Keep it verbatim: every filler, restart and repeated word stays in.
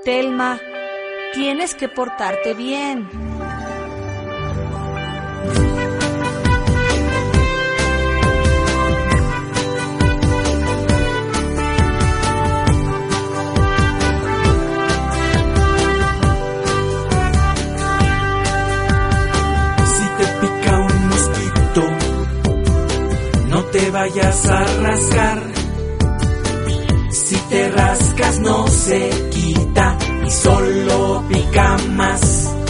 Telma, tienes que portarte bien. Si te pica un mosquito, no te vayas a rascar. Si te rascas no se quita y solo pica más.